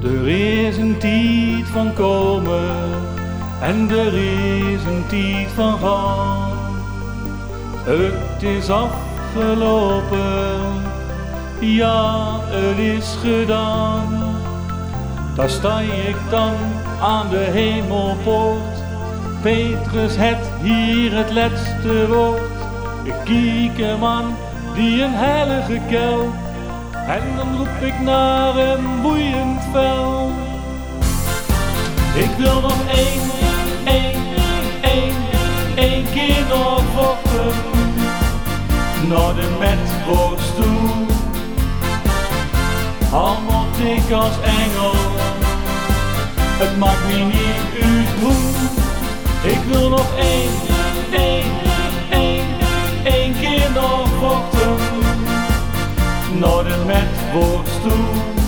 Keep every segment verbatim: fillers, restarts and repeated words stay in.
Er is een tijd van komen en er is een tijd van gaan. Het is afgelopen, ja, het is gedaan. Daar sta ik dan aan de hemelpoort. Petrus het hier het laatste woord. Ik kijk hem aan, die een heilige kel. En dan roep ik naar een boeiend vel. Ik wil nog één, één, één, één keer nog vochten. Naar de metworst toe. Al moet ik als engel, het maakt me niet uit hoe. Ik wil nog één, één, één, één keer nog vochten. Naar de metworst toe.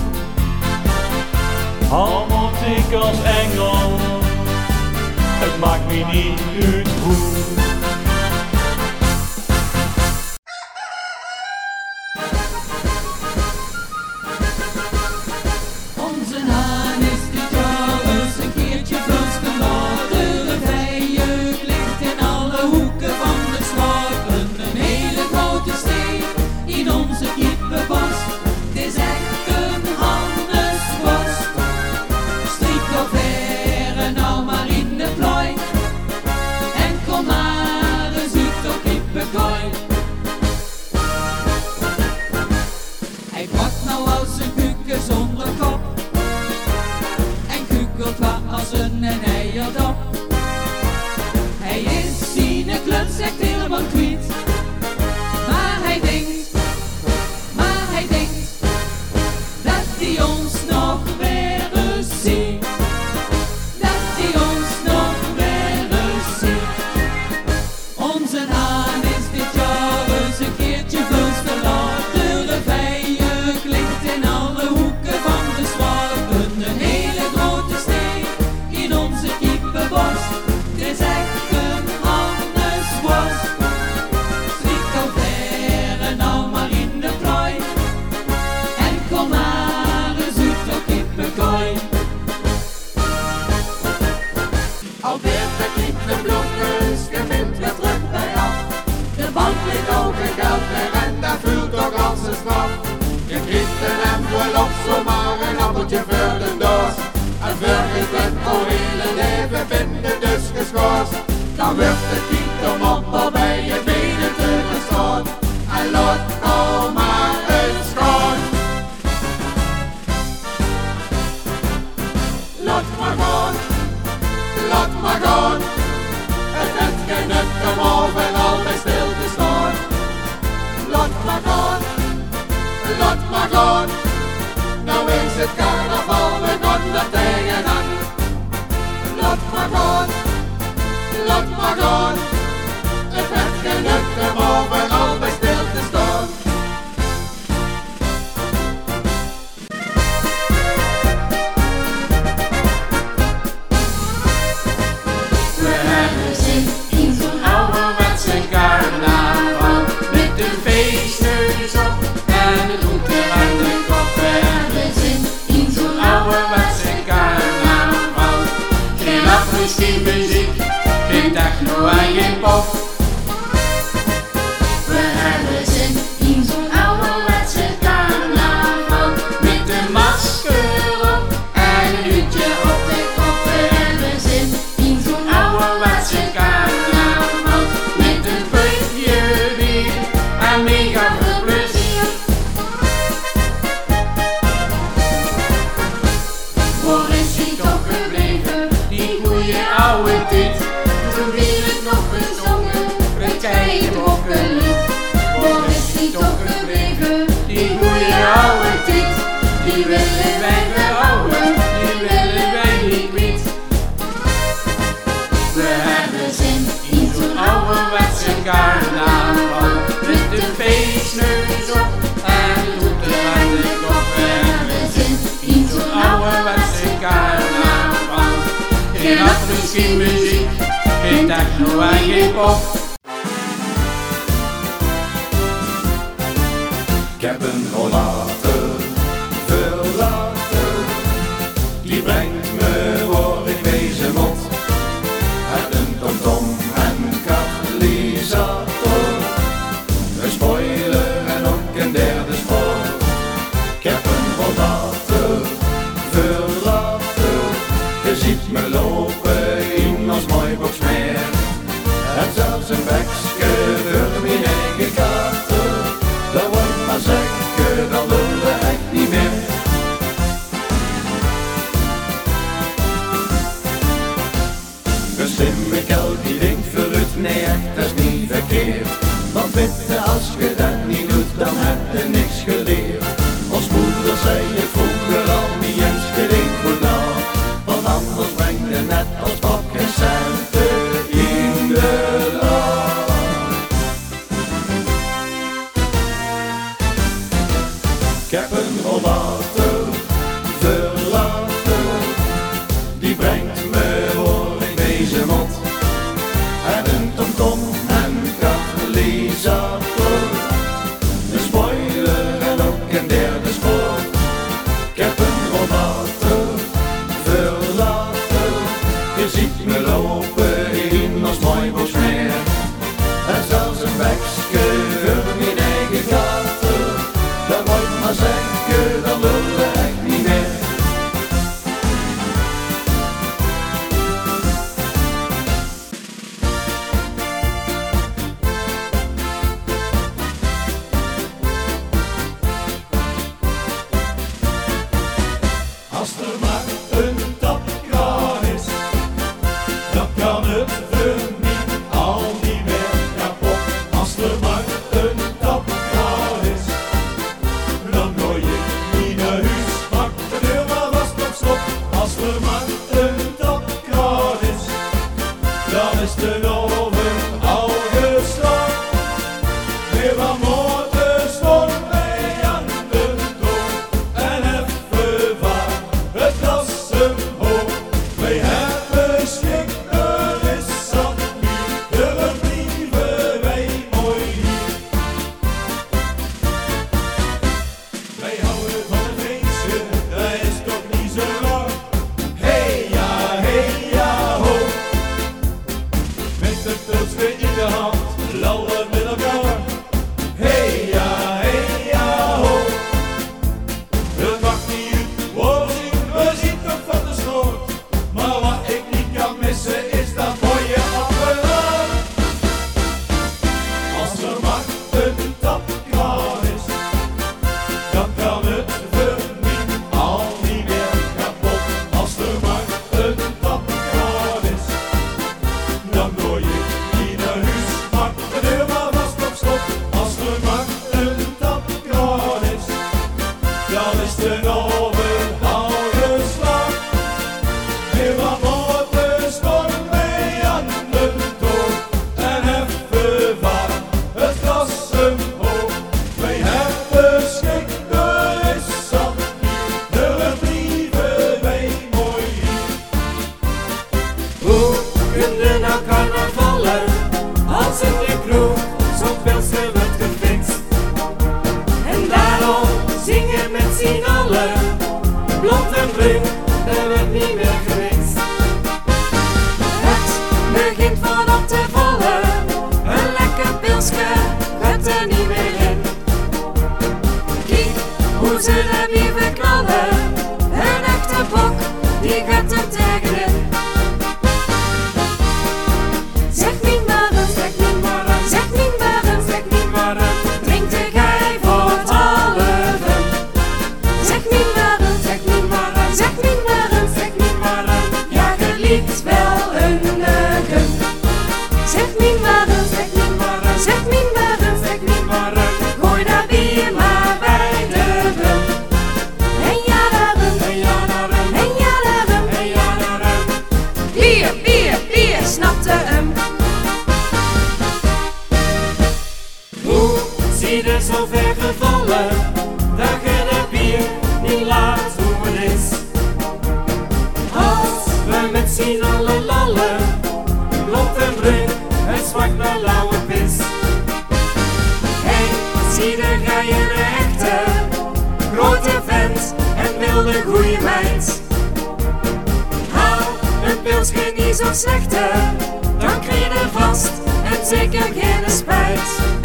Al moet ik als engel, het maakt me niet uit hoe. Onze haan is dit jaar eens een keertje vast gelaten. De vijand ligt in alle hoeken van de straat. Een hele grote steen in onze kippenbos. Het is echt een Hannesworst. Strik of veren nou maar in de plooi. En kom maar eens uit de kippenkooi. Hij pakt nou als een kuken zonder kop. Als een eierdop. Hij is zien kluts echt helemaal kwijt. Maar hij denkt, maar hij denkt dat hij ons nog weer eens ziet. Dat hij ons nog weer eens ziet. Onze haan is dit jaar eens een keertje vast verlaten. De vijand ligt in alle hoeken van de straat. Een hele grote steen in onze kippenbos. Het is echt een Hannesworst. Strik of veren nou maar in de plooi. En kom maar eens uit de kippenkooi. Alweer de kippenblokjes, je vindt weer terug bij af. De band ligt ook een geld weer en dat voelt toch als een straf. Je krijgt een envelop, zomaar een appeltje voor de doos. En voor je het al hele leven vinden dus geschorst. Dan wordt het niet om op of bij je benen te gestaan. En laat nou maar eens gaan. Laat maar gaan, laat maar gaan. Het heeft geen nut om overal bij stil te staan. Laat maar gaan, laat maar gaan. Nou is het carnaval, we gaan er tegenaan. Laat maar gaan, laat maar gaan. Het heeft geen nut om overal bij stil te staan. We hebben zin in zo'n ouderwetse carnaval. Met de feestneus op en het hoed er aan de kop. We hebben zin in zo'n ouderwetse carnaval. Geen rappers, geen muziek, geen techno en geen pop. We hebben zin in zo'n ouderwetse carnaval. Met een masker op en een hoedje op de kop. We hebben zin in zo'n ouderwetse carnaval. Met een putje bier en mega veel plezier. Waar is die toch gebleven, die goeie oude tijd? Toen weer het nog gezongen, het keienbokkenlied. Waar is die toch gebleven, die goeie oude tijd? Die willen wij behouden, die willen wij niet kwijt. We hebben zin in zo'n ouderwetse carnaval. Met de feestneus op en het hoed er aan de kop. We hebben zin in zo'n ouderwetse carnaval. Geen rappers, geen muziek, geen techno en geen pop. Ik heb een rollator, verlaten, heb een rollator verlaten, die brengt me voor in deze mot. En een tomtom en katalysator, een spoiler en ook een derde spoor. Ik heb een rollator verlaten, je ziet me lopen in ons mooi bosmeer. En zelfs een bekske voor mijn eigen gaten, dan moet maar zeggen, dan wil ik niet meer. Als er maar een tapkraan is, dan kan het voor mij al niet meer kapot. Als er maar een tapkraan is, dan gooi ik niet naar huis, pak de deur maar vast op slot. Als er maar een tapkraan is, dan is de oven al geslagen. Weer wat morgen stond mij aan de toon en even vaar het glas omhoog. Wij hebben schik, er is zat nu, er blieven wij mooi hier. Wij houden van een feestje, dat is toch niet zo raar. Hey ja, hey ja ho, met de pilsje in de hand, lallen met elkaar. Hey ja, hey ja ho, het maakt niet uit, we zien, we zien toch van de sloot. Maar wat ik niet kan missen is dat mooie apparaat. Als er maar een tapkraan is, dan kan het voor mij al niet meer kapot. Als er maar een tapkraan is, dan gooi ik niet naar huis, pak de deur maar vast op slot. Als er maar een tapkraan is, dan is de oven al geslagen. Weer wat morgen stond mij aan de toon en even vaar het glas omhoog. Wij hebben schik, er is zat hier, er blieven wij mooi hier. Hoe kun je nou carnavallen als in je kroeg zo'n pilsje wordt gefixt? En daarom zingen met z'n allen, blond en bruin, er wordt niet meer gemixt. Het begint van op te vallen, een lekker pilsje gaat er niet meer in. Kijk hoe ze er blijven knallen, een echte bok die gaat er tegenin. Zeg niet maar een, zeg niet maar een, zeg niet maar een, zeg niet maar een, drink de gij voor het halven. Zeg niet maar een, zeg niet maar een, zeg niet maar een, zeg niet maar een, ja je liet wel een neuken. Zeg niet maar een, zeg niet maar een, zeg niet maar een, zeg niet maar een, gooi dat bier maar bij de bum. En ja daar een, en ja daar een, en ja daar een, en ja daar een, bier, bier, bier, snapte hem. Hoe zie je zo ver gevallen, dat je de bier niet laat hoe het is? Als we met z'n allen lallen, blond en bruin, het zwart naar lauwe pis. Hey, zie de gij een echte, grote vent en wilde goeie meid. Haal een pilsje niet zo slechte, dan krijg je er vast en zeker geen spijt.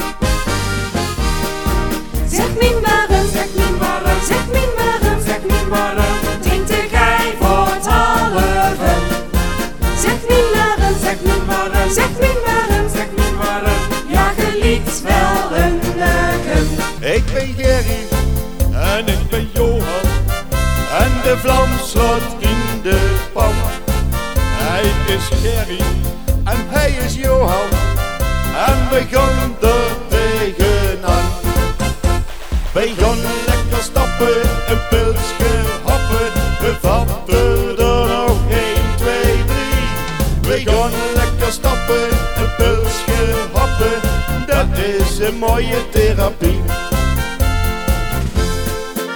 Zeg niet maar een, zeg niet maar een, zeg niet maar een, zeg niet maar een, drink de gij voor het halven. Zeg niet maar een, zeg niet maar een, zeg niet maar een, zeg niet maar een, ja je liet wel een leugen. Ik ben Gerry en ik ben Johan en de vlam slaat in de pan. Hij is Gerry en hij is Johan en we gaan er tegenaan. Wij gaan lekker stappen, een pilsje happen, we vatten er nog één, twee, drie. Wij gaan lekker stappen, een pilsje happen, dat is een mooie therapie.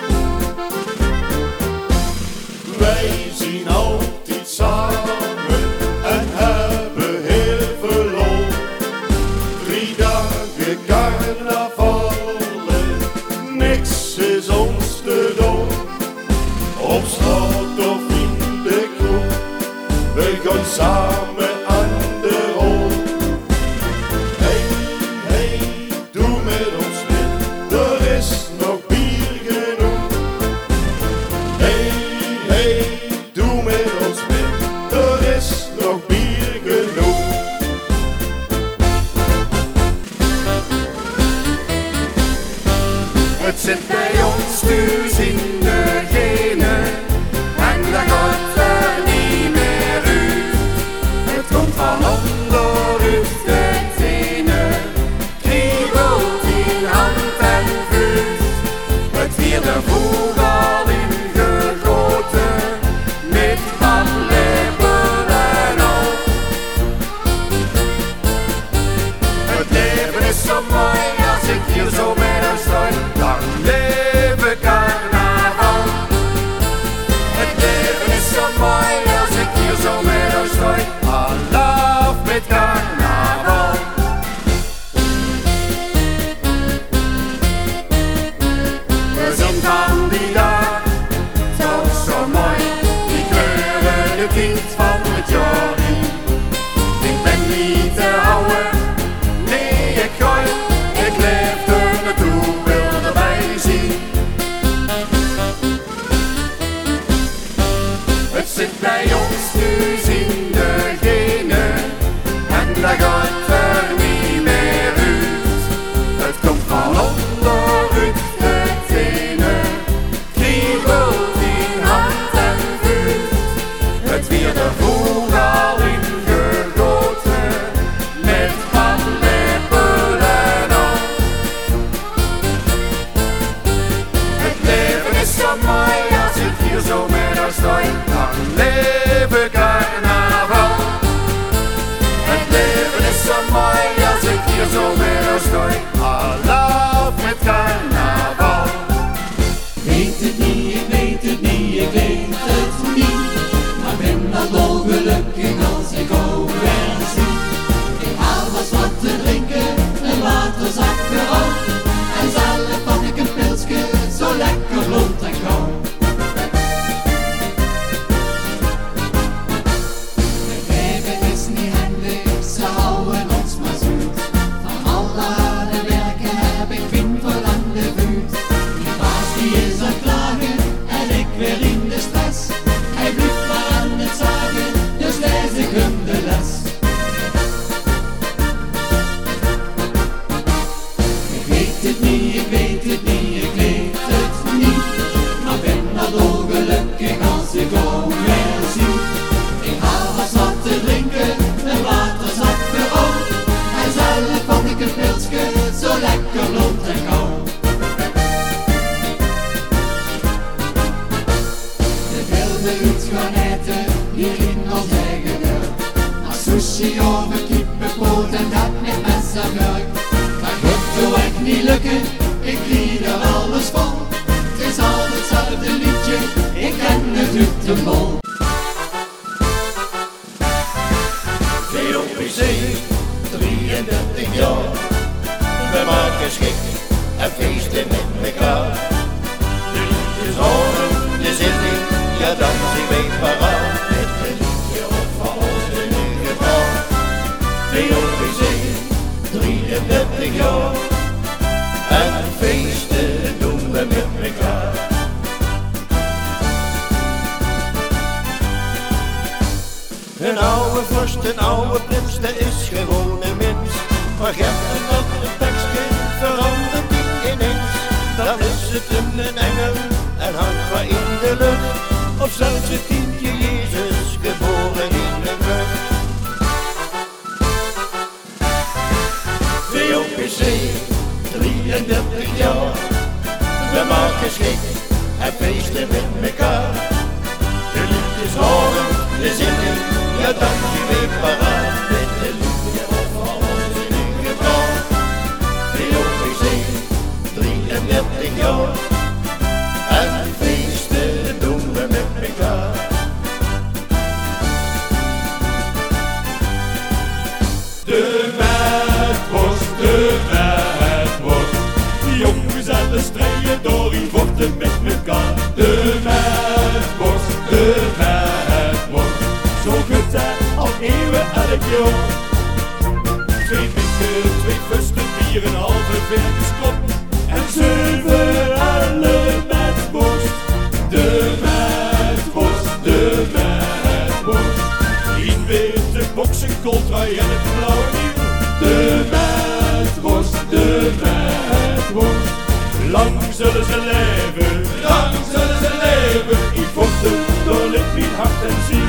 niks is ons te doen. Op straat of in de kroeg, we gaan samen aan de rol. Hey, hey, doe met ons dit, er is nog bier genoeg. Hey, hey, doe met ons dit, er is nog bier genoeg. Het zit bij ons thuis in de genen en daar gaat er niet meer uit. Het komt van onderuit de tenen, kriebelt in hand en vuist. Het vierde vroeg al ingegoten, met badlepel en al. Het leven is zo mooi als ik hier zo met een strooi. Lang leven carnaval. Het leven is zo mooi als ik hier zo met een strooi. Allah met carnaval. We zien van die dag toch zo mooi, die kleuren de kind van het jaar in. Ik ben niet te houden, nee ik gooi, ik leef er naartoe, wil erbij zien. Het zit bij ons thuis in de genen en daar gaat er niet meer uit. Het komt van onderuit de tenen, kriebelt in hand en vuist. Het vierde vroeg al ingegoten, met badlepel en al. Het leven is zo mooi als ik hier zo met haar stooi. Lang leven carnaval. Het leven is zo mooi als ik hier zo met haar stooi. Allah met carnaval. Weet het niet, ik weet het niet, ik weet het niet. Maar ben wel dolgelukkig als ik over zie. Ik haal was wat te drinken, een waterzak gerookt. En zelf had ik een pilsje, zo lekker rond en gauw. Het leven is niet handig, ze houden ons maar zoet. Van alle harde werken heb ik vind verlangde vuur. Die baas die is aan het klagen en ik weer in de stress. Hij blijft maar aan het zagen, dus lees ik hem de les. Ik weet het niet, ik weet het niet, ik weet het niet. Maar ben wel dolgelukkig als ik ook weer zie. Ik haal was wat te drinken, een waterzak gerookt. En zelf had ik een pilsje, zo lekker rond en gauw. We wilden iets gaan eten, hier in ons eigen dorp. Maar sushi over kippenpoot en dat met mes en melk. Dat gaat zo echt niet lukken, ik ried er alles vol. Het is al hetzelfde liedje, ik ken het uit de mol. V O P C, drieëndertig jaar. We maken schik en feesten met mekaar. De liedjes horen, de zitting, ja dan zijn wij paraat. Met een liedje op van onze nieuwe vrouw. V O P C, drieëndertig jaar. En feesten doen we met mekaar. Een oude vorst, een oude prins, dat is gewoon een mens. Vergeet het dat het tekstje verandert die ineens. Dan is het een engel en hangt maar in de lucht. Of zelfs het kindje Jezus, geboren in een lucht. V O P C, drieëndertig jaar. We maken schik en feesten met mekaar. De liedjes horen, de zitting, ja dan zijn we paraat. Met de liefde van onze nieuwe vrouw. V O P C, drieëndertig jaar. En feesten doen we met mekaar. De metworst, de metworst, die jongens aan de strijd. strijden door in vochten met mekaar. De metworst, de metworst, zo gunt hij al eeuwen elk jaar. Twee bikken, twee fusten, vier en halve verkeskop en zeven ellen metworst. De metworst, de metworst, in witte boksen, kooltrui en het blauwe wiel. De metworst, de metworst, lang zullen ze leven, lang zullen ze leven, in vochten door licht, hart en ziel.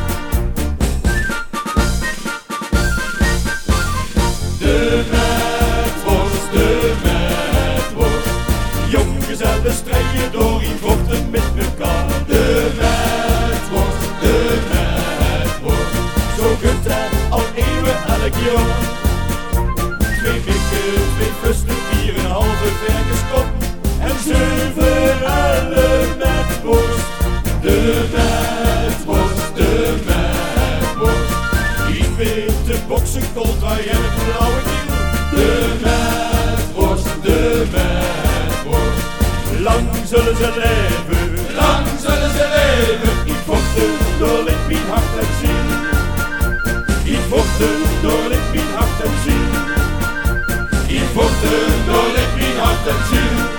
De metworst, de metworst, jonggezellen strijden door in vochten met mekaar. De metworst, de metworst, zo gunt hij al eeuwen elk jaar. Twee bikken, twee fusten, vier en halve verkeskop en zeven ellen metworst. De metworst, de metworst, in witte boksen, kooltrui en het blauwe wiel. De metworst, de metworst, lang zullen ze leven, lang zullen ze leven, in vochten door licht, hart en ziel. In vochten door licht, hart en ziel. In vochten door licht, hart en ziel.